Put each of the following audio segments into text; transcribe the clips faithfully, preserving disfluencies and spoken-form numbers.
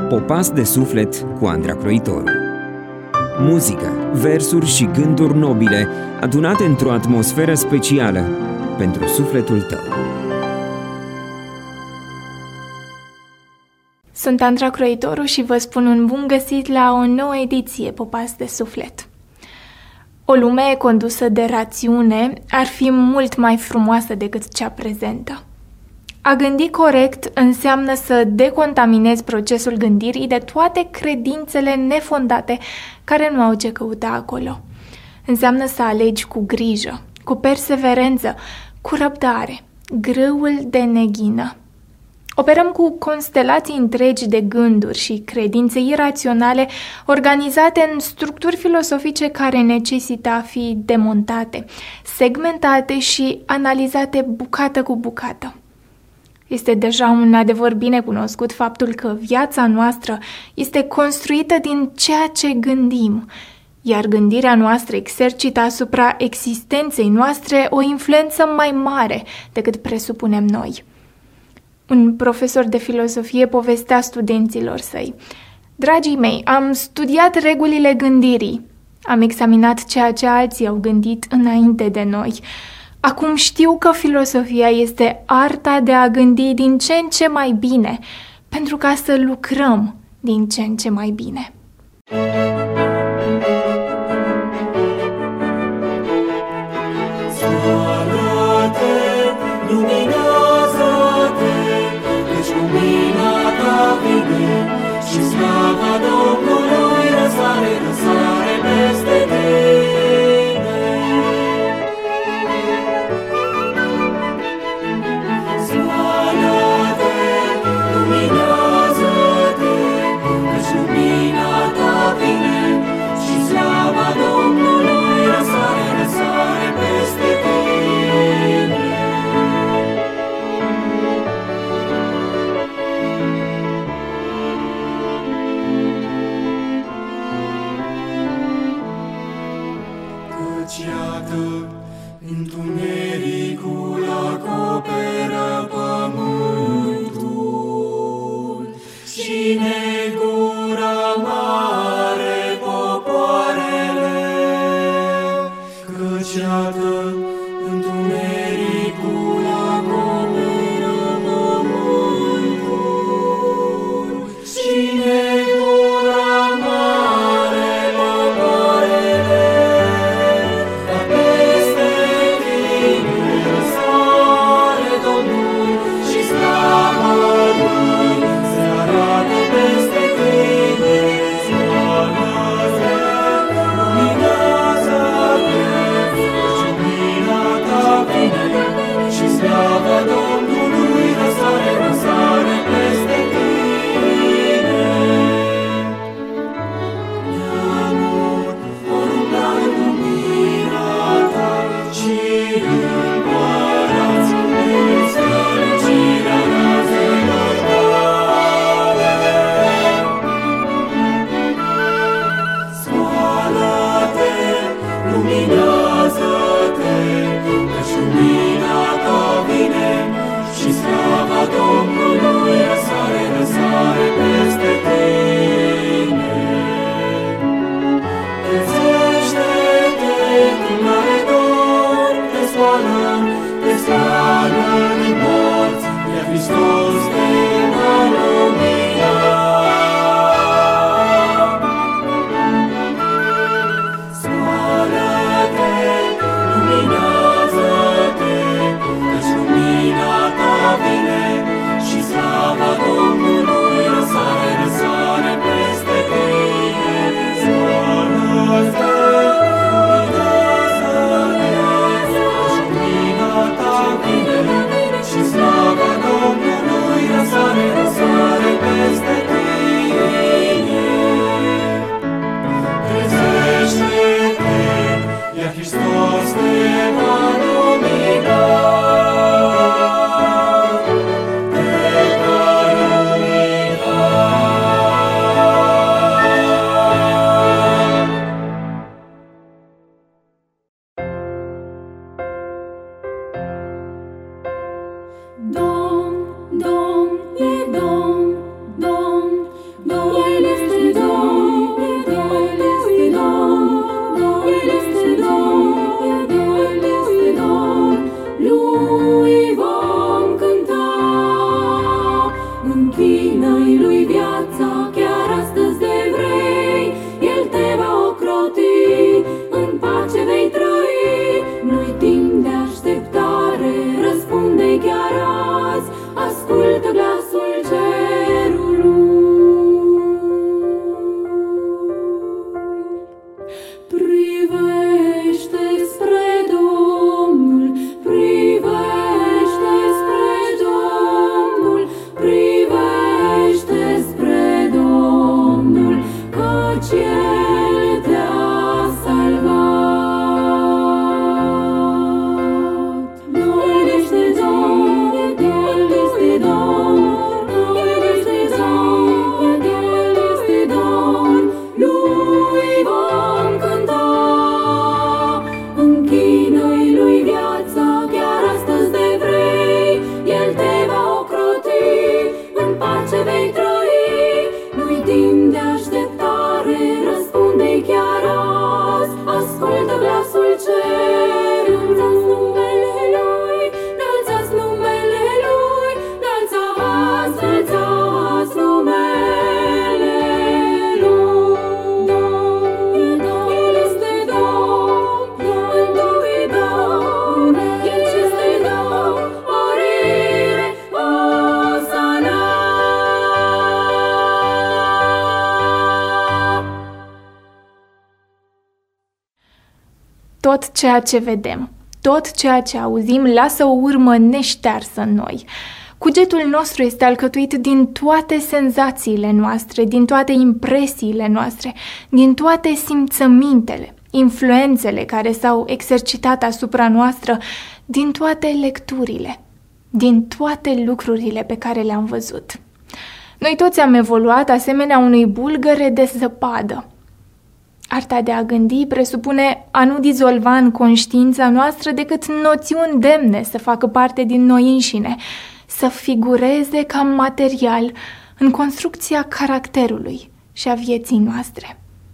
Popas de suflet cu Andra Croitoru. Muzică, versuri și gânduri nobile adunate într-o atmosferă specială pentru sufletul tău. Sunt Andra Croitoru și vă spun un bun găsit la o nouă ediție Popas de suflet. O lume condusă de rațiune ar fi mult mai frumoasă decât cea prezentă. A gândi corect înseamnă să decontaminezi procesul gândirii de toate credințele nefondate care nu au ce căuta acolo. Înseamnă să alegi cu grijă, cu perseverență, cu răbdare, grâul de neghină. Operăm cu constelații întregi de gânduri și credințe iraționale organizate în structuri filosofice care necesită a fi demontate, segmentate și analizate bucată cu bucată. Este deja un adevăr bine cunoscut faptul că viața noastră este construită din ceea ce gândim, iar gândirea noastră exercită asupra existenței noastre o influență mai mare decât presupunem noi. Un profesor de filosofie povestea studenților săi: „Dragii mei, am studiat regulile gândirii, am examinat ceea ce alții au gândit înainte de noi. Acum știu că filosofia este arta de a gândi din ce în ce mai bine, pentru ca să lucrăm din ce în ce mai bine.” Și slava Domnului răsare, răsare peste tine. Scoală-te, luminează-te, căci lumina ta vine. Și slava Domnului răsare, răsare peste tine. Iată, întunericul acoperă pământul și negura mare popoarele. Căci iată, întunericul acoperă pământul și negura mare popoarele. Și slava lui se arată peste tot ceea ce vedem, tot ceea ce auzim lasă o urmă neștearsă în noi. Cugetul nostru este alcătuit din toate senzațiile noastre, din toate impresiile noastre, din toate simțămintele, influențele care s-au exercitat asupra noastră, din toate lecturile, din toate lucrurile pe care le-am văzut. Noi toți am evoluat asemenea unui bulgăre de zăpadă. Arta de a gândi presupune a nu dizolva în conștiința noastră decât noțiuni demne să facă parte din noi înșine, să figureze ca material în construcția caracterului și a vieții noastre.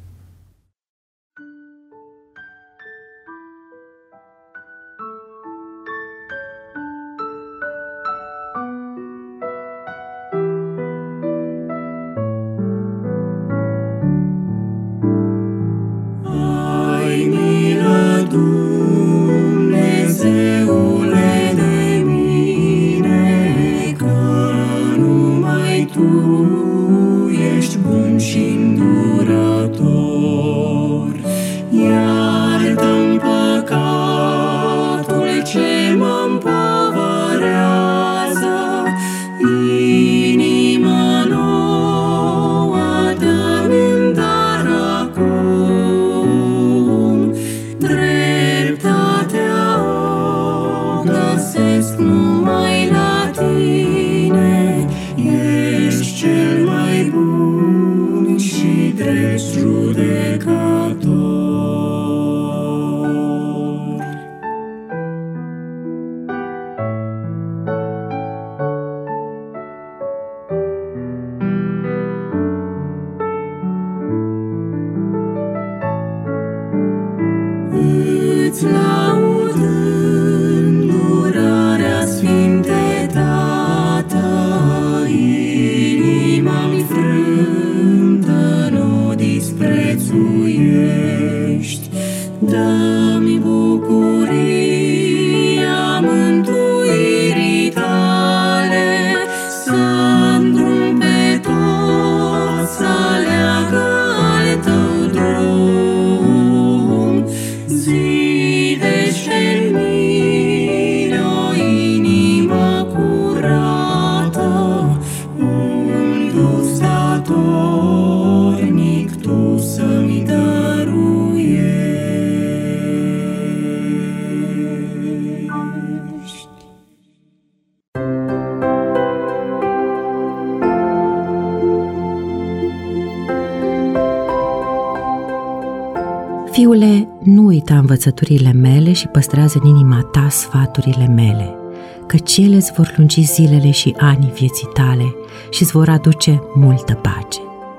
Fiule, nu uita învățăturile mele și păstrează în inima ta sfaturile mele, căci ele îți vor lungi zilele și anii vieții tale și îți vor aduce multă pace.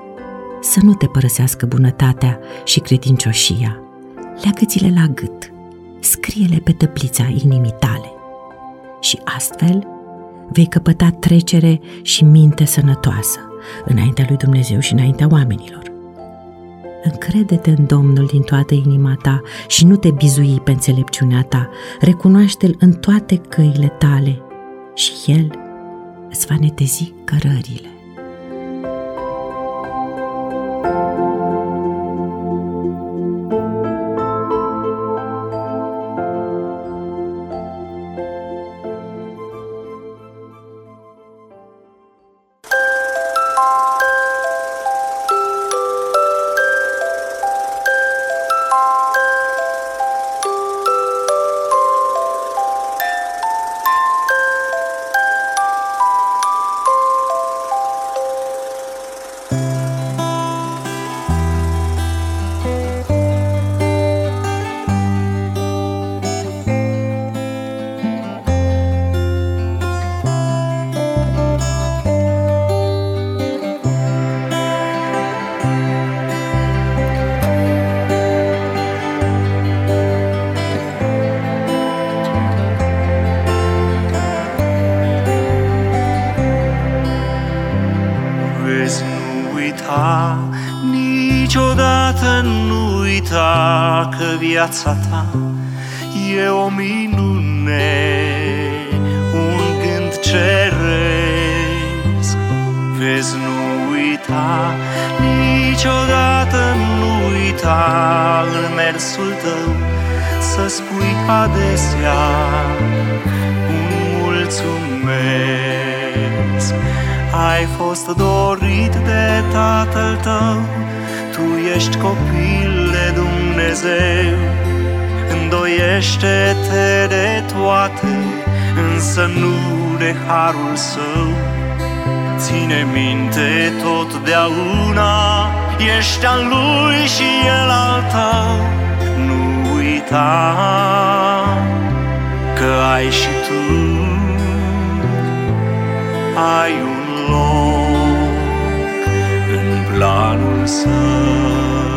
Să nu te părăsească bunătatea și credincioșia, leagă-ți-le la gât, scrie-le pe tăplița inimii tale și astfel vei căpăta trecere și minte sănătoasă înaintea lui Dumnezeu și înaintea oamenilor. Încrede-te în Domnul din toată inima ta și nu te bizui pe înțelepciunea ta, recunoaște-L în toate căile tale și El îți va netezi cărările. Niciodată nu uita că viața ta e o minune, un gând ceresc. Vezi, nu uita, niciodată nu uita în mersul tău să spui adesea un mulțumesc. Ai fost dorit de Tatăl tău, tu ești copil de Dumnezeu. Îndoiește-te de toate, însă nu de harul său. Ține minte totdeauna, ești al lui și el al tău. Nu uita că ai și tu ai un loc în planul său.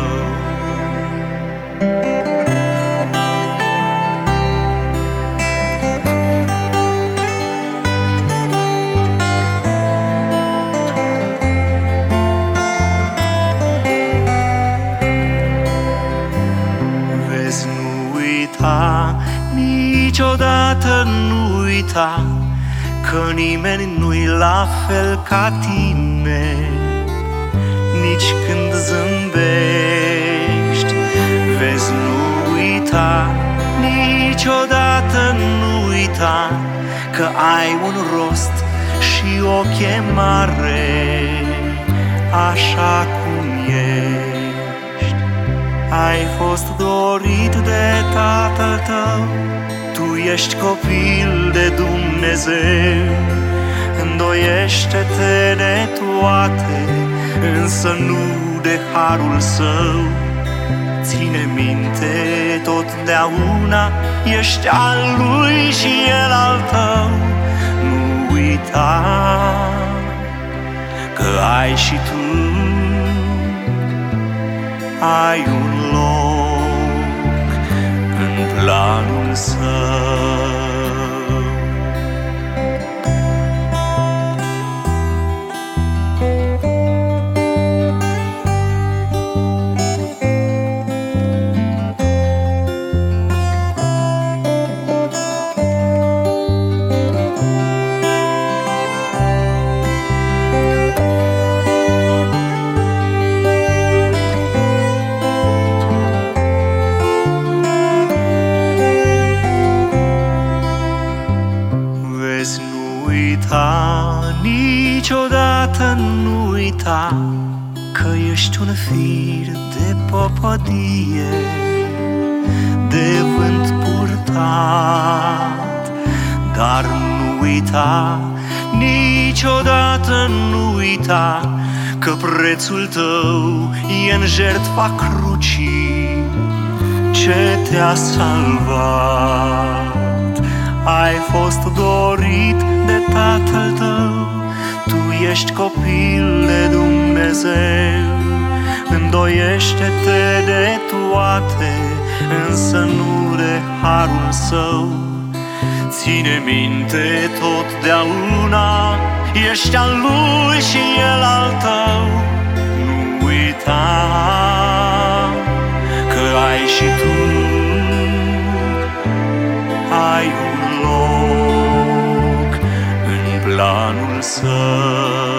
Vezi, nu uita, niciodată nu uita că nimeni nu-i la fel ca tine. Nici când zâmbești, vezi, nu uita, niciodată nu uita că ai un rost și o chemare așa cum ești. Ai fost dorit de Tatăl tău, tu ești copil de Dumnezeu. Îndoiește-te de toate, însă nu de harul său. Ține minte totdeauna, ești al lui și el al tău. Nu uita că ai și tu ai un loc în planul său. Niciodată nu uita că ești un fir de păpădie, de vânt purtat. Dar nu uita, niciodată nu uita că prețul tău e în jertfa crucii ce te-a salvat. Ai fost dorit de Tatăl tău, tu ești copil de Dumnezeu. Îndoiește-te de toate, însă nu de harul său. Ține minte totdeauna, ești al lui și el al tău. Nu uita că ai și tu ai un loc în planul său.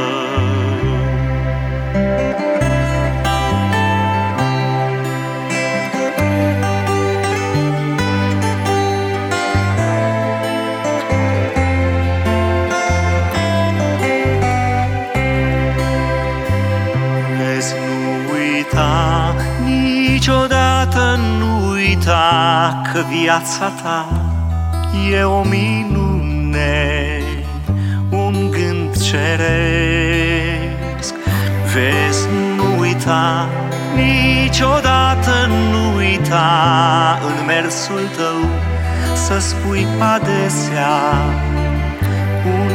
Vezi, nu uita, niciodată nu uita că viața ta e o minune, un gând ceresc. Vezi, nu uita, niciodată nu uita în mersul tău să spui adesea un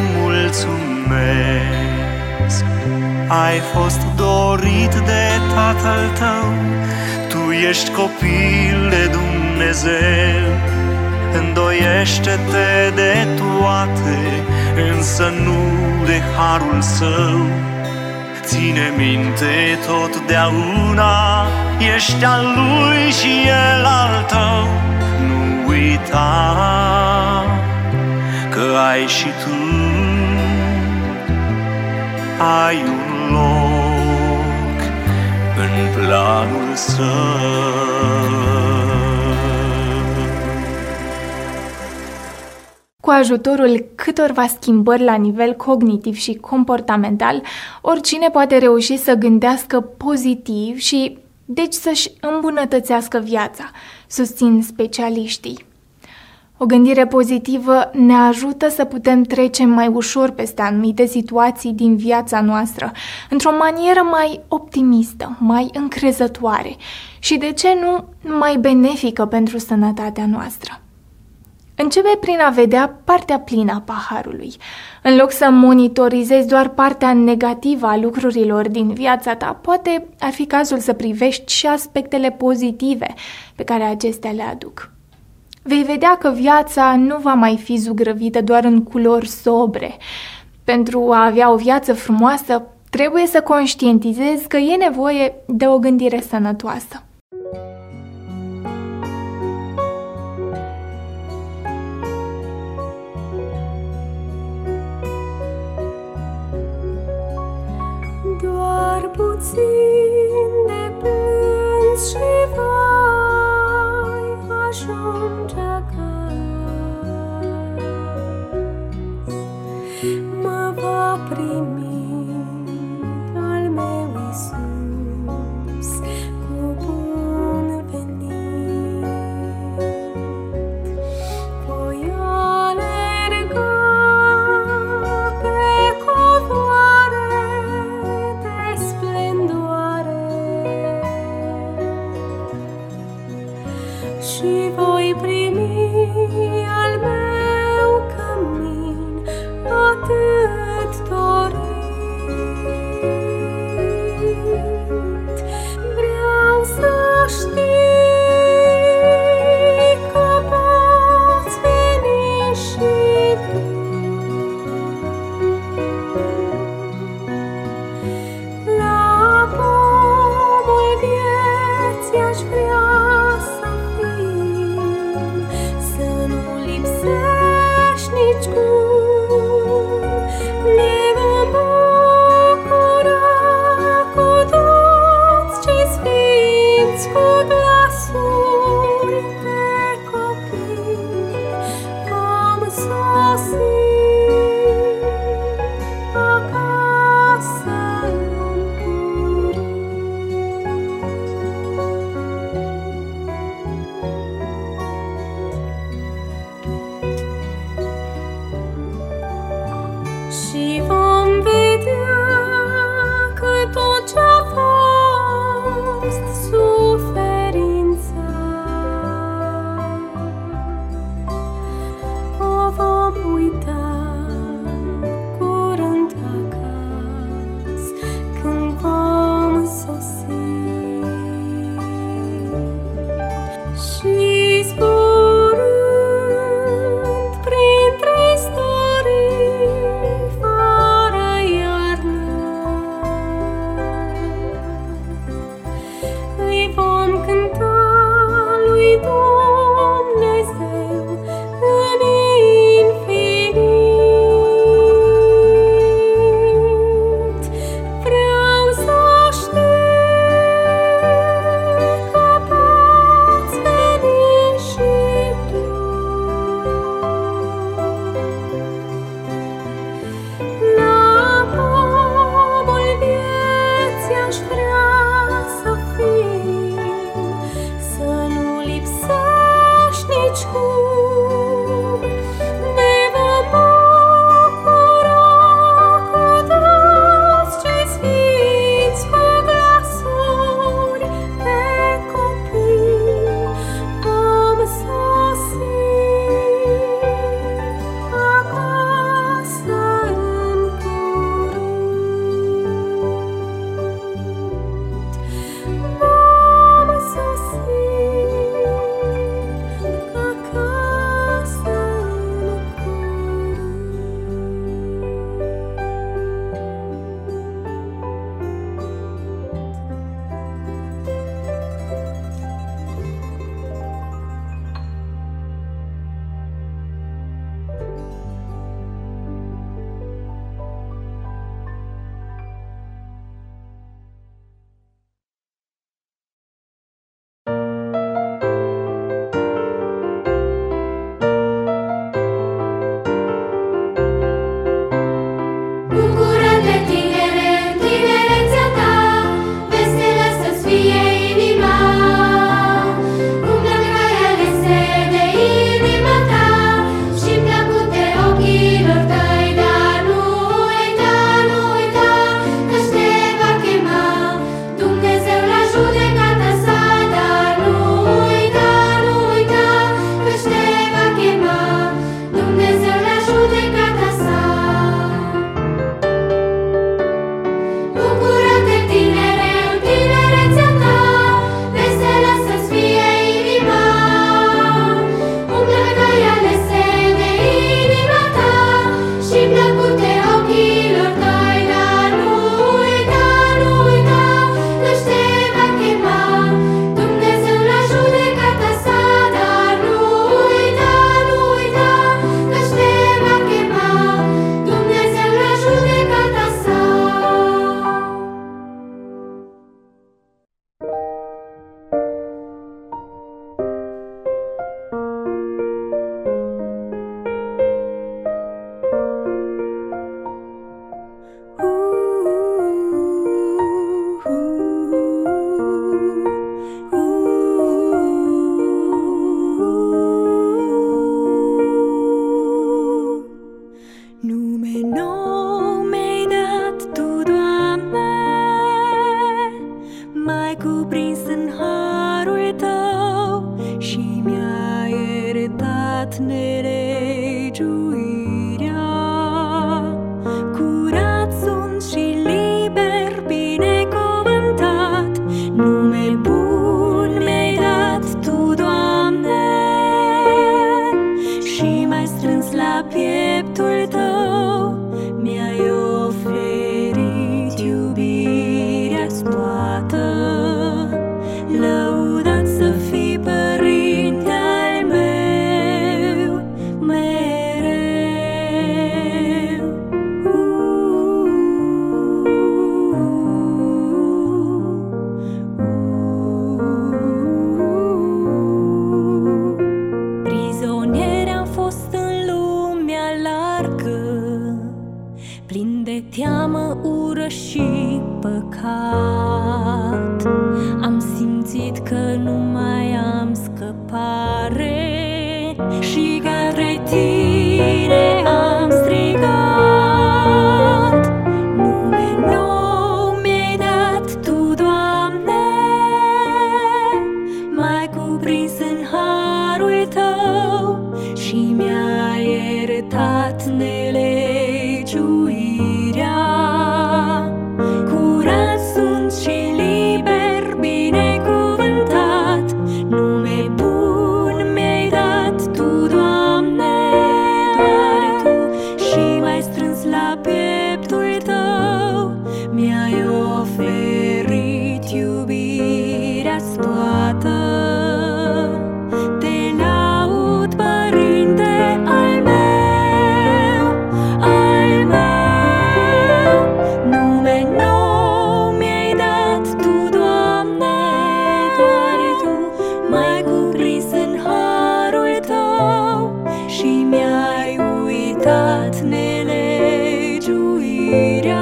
mulțumesc. Ai fost dorit de Tatăl tău, tu ești copil de Dumnezeu. Îndoiește-te de toate, însă nu de harul său. Ține minte totdeauna, ești al lui și el al tău. Nu uita că ai și tu ai un loc în planul său. Cu ajutorul câtorva schimbări la nivel cognitiv și comportamental, oricine poate reuși să gândească pozitiv și, deci, să-și îmbunătățească viața, susțin specialiștii. O gândire pozitivă ne ajută să putem trece mai ușor peste anumite situații din viața noastră, într-o manieră mai optimistă, mai încrezătoare și, de ce nu, mai benefică pentru sănătatea noastră. Începe prin a vedea partea plină a paharului. În loc să monitorizezi doar partea negativă a lucrurilor din viața ta, poate ar fi cazul să privești și aspectele pozitive pe care acestea le aduc. Vei vedea că viața nu va mai fi zugrăvită doar în culori sobre. Pentru a avea o viață frumoasă, trebuie să conștientizezi că e nevoie de o gândire sănătoasă. Doar puțin de plâns și vai ajunge acasă. Mă va primi al meu Iisus cu m-ai cuprins în harul tău și mi-ai iertat nelegiuirea. Curat sunt și liber, binecuvântat, nume bun mi-ai dat Tu, Doamne, și m-ai strâns la pieptul Tău, mi-ai oferit iubirea-ți toată. Lăudat să fii Părinte al meu mereu. Prizonieri am fost în lumea largă, plin de teamă, ură și păcat. Am simțit că nu mai am scăpare și către Tine am strigat. Nume nou mi-ai dat Tu, Doamne, m-ai cuprins în harul Tău și mi-ai iertat nelegiuirea. Curat sunt și liber, binecuvântat, nume bun mi-ai dat Tu, Doamne, doar Tu, și m-ai strâns la pieptul Tău, mi-ai oferit iubirea-ți toată. Te laud, Părinte al meu, al meu. Nume nou mi-ai dat Tu, Doamne, doar Tu, m-ai cuprins în harul Tău și mi-ai uitat nelegiuirea.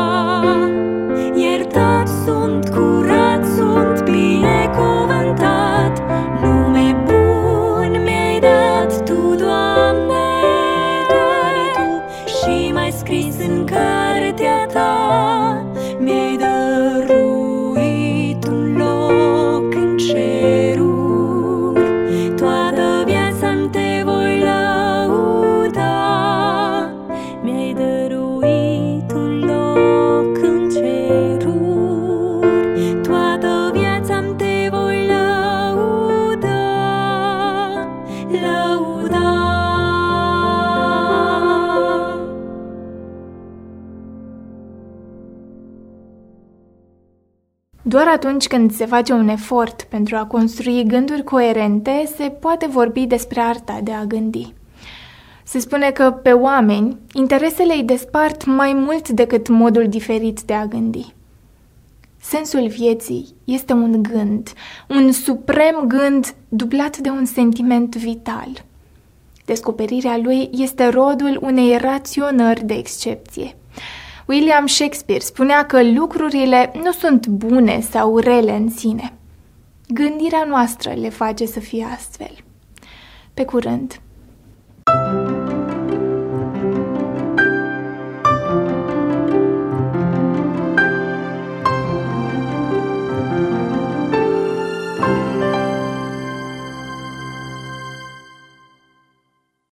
Iertat sunt, curat sunt, binecuvântat, nume bun mi-ai dat Tu, Doamne, doar Tu, și m-ai scris în cartea Ta, mi-ai dăruit un loc în ceruri. Toată viața-mi Te voi lăuda, mi-ai dăruit un loc în ceruri. Toată viața-mi Te voi lăuda, lăuda. Doar atunci când se face un efort pentru a construi gânduri coerente, se poate vorbi despre arta de a gândi. Se spune că pe oameni, interesele îi despart mai mult decât modul diferit de a gândi. Sensul vieții este un gând, un suprem gând dublat de un sentiment vital. Descoperirea lui este rodul unei raționări de excepție. William Shakespeare spunea că lucrurile nu sunt bune sau rele în sine. Gândirea noastră le face să fie astfel. Pe curând!